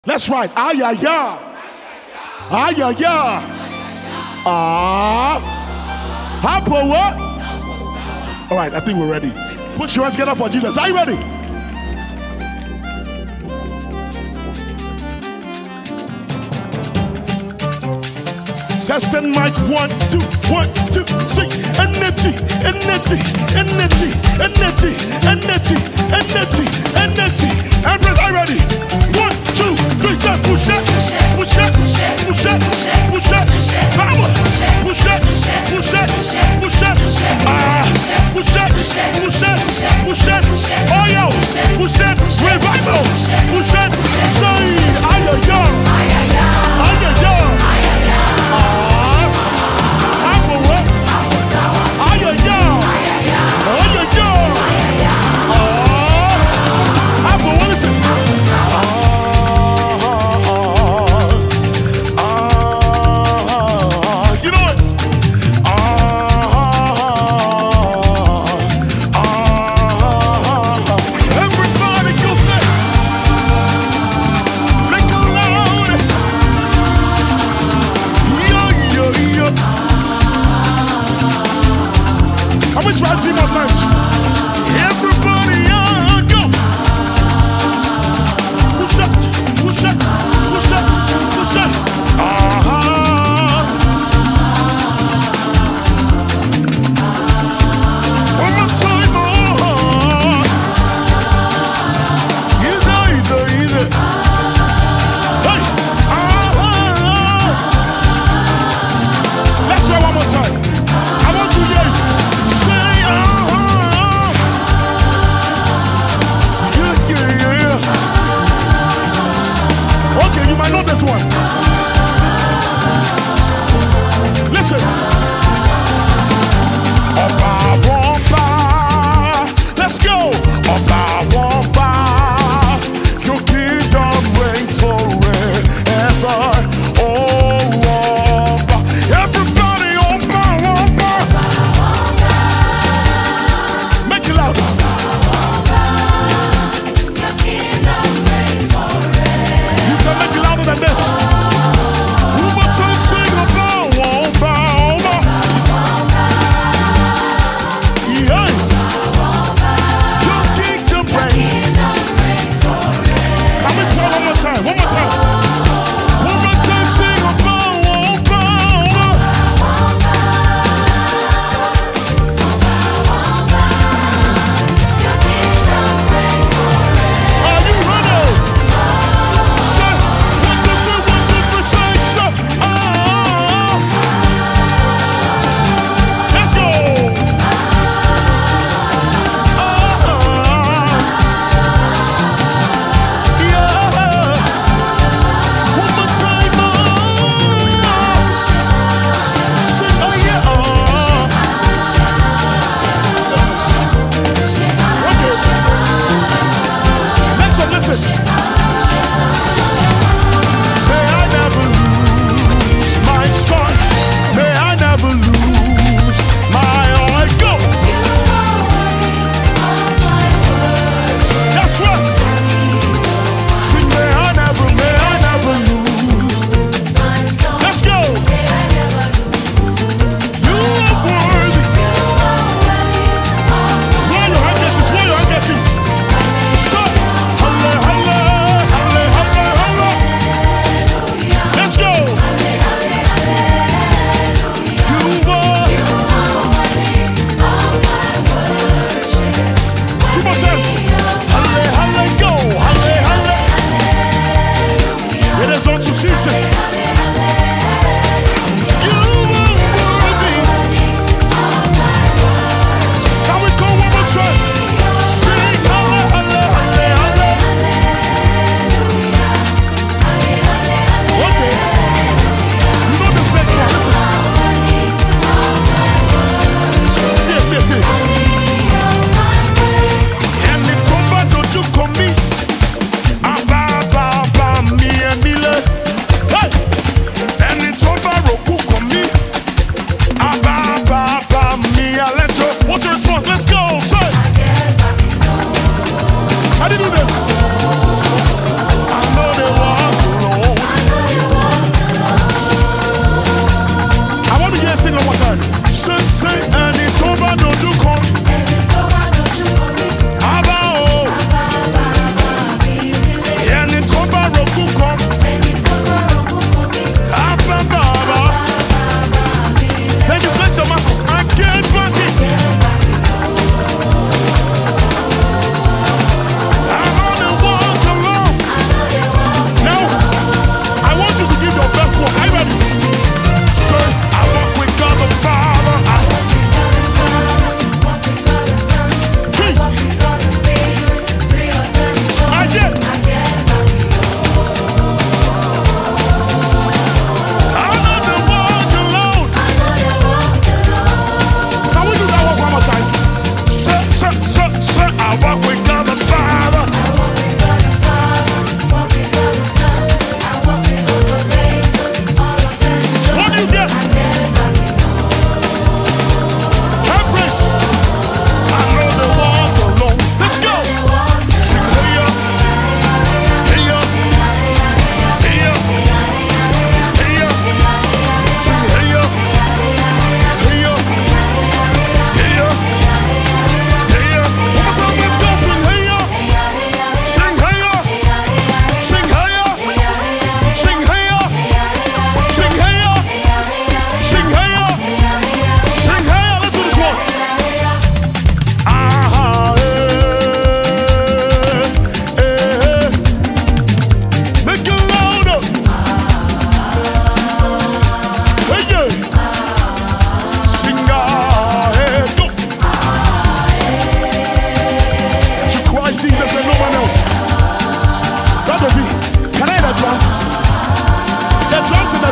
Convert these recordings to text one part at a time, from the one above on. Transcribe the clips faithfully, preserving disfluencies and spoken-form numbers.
Let's write. Ah, yeah, yeah. Ah, yeah, yeah. Ah. Hapo what? All right, I think we're ready. Put your hands together for Jesus. Are you ready? Testing mic one, two, one, two, sing. Energy, energy, energy, energy, energy, energy, energy. Empress, are you ready? One, two, three, set, push it, push it, push it, push it, power, push it, push it, push it, ah, push it, push it, push it, oil, push it, revival, push it, say, ay, ay, ay, ay, ay, ay. Try three more times. Everybody, uh, go. Push up, push up, push up, push up. Uh-huh. One more time, oh. Easy, easy, easy. Hey, uh-huh. Let's try one more time. I want to hear you. Okay, you might know this one. Listen. Oba Wamba. Let's go. Oba Wamba. Your kingdom reigns forever. Oh, Wamba. Everybody, Oba Wamba. Make it loud. Than this. Too much time sing about Wamba, Wamba. Yeah. Your kingdom reigns. Come and try one more time, one more time. One more time sing about Wamba, Wamba. Are you ready? Hey!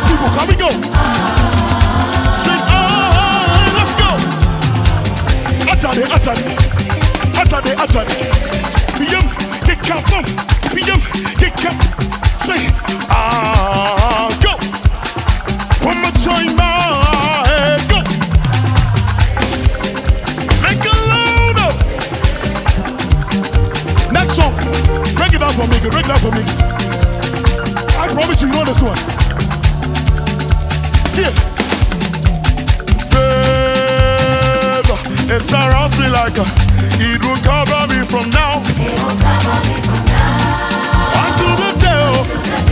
people, can we go? Sing, ah, let's go. Atade, atade, atade, atade. Piyam, get kapam, piyam, get kap. Say, ah, go. One more time, ah, go. Make a load up. Next song, break it down for me, break it down for me. I promise you, you know this one. See it. Favor, it surrounds me like a, it will cover me from now. It will cover me from now Until the day,